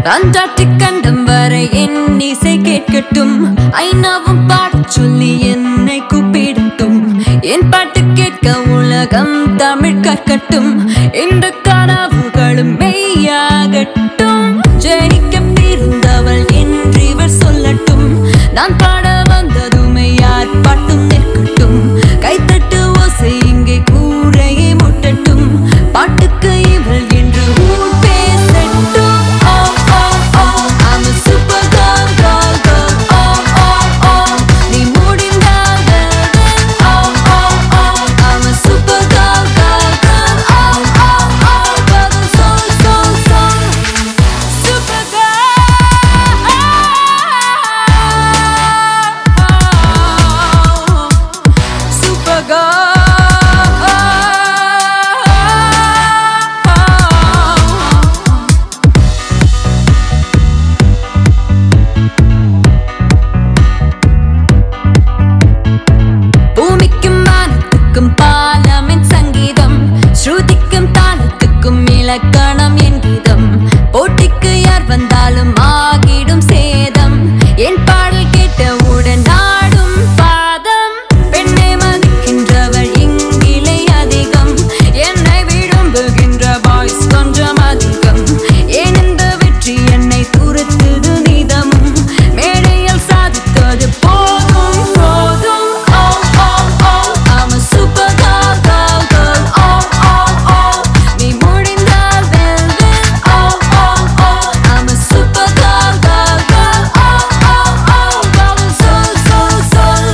தாண்டாட்டி கண்டம் வரை என் இசை கேட்கட்டும். ஐநாவும் பாடச் சொல்லி என்னை கூப்பிடட்டும். என் பாட்டு கேட்க உலகம் தமிழ் கற்கட்டும். இந்த கனவுகளும் மெய்யாகட்டும். ஜெனிக்க பிறந்தவள் என்று இவர் சொல்லட்டும். நான் பாட வந்ததுமே யார் பாட்டும் நிற்கட்டும். கைத்தட்டு ஓசை இங்கே கூரையை முட்டட்டும். பாட்டுக்கு இவள் என்று ஊர் பேசட்டும். I'm a super girl, girl, girl. நீ முடிந்தால் I'm a super girl, girl, girl. Brother, soul, soul, soul. Super girl. Super girl. பூமிக்கும் வானத்துக்கும் பாலமின் சங்கீதம். ஸ்ருதிக்கும் தாளத்துக்கும் இலக்கணம் என் கீதம். போட்டிக்கு யார் வந்தாலும் ஆகிடும் சேதம். என் பாடல் கேட்டவுடன் நாடும் பாதம். பெண்ணை மதிக்கின்றவர் இங்கிலே அதிகம். என்னை விரும்புகின்ற பாய்ஸ் கொஞ்சம் அதிகம். ஏன் இந்த வெற்றி என்னை துரத்துது நிதமும். மேடையில் சாதித்தது போதும் போதும். I'm a super girl, girl, girl. நீ முடிந்தால் I'm a super girl, girl, girl. Brother, soul, soul, soul.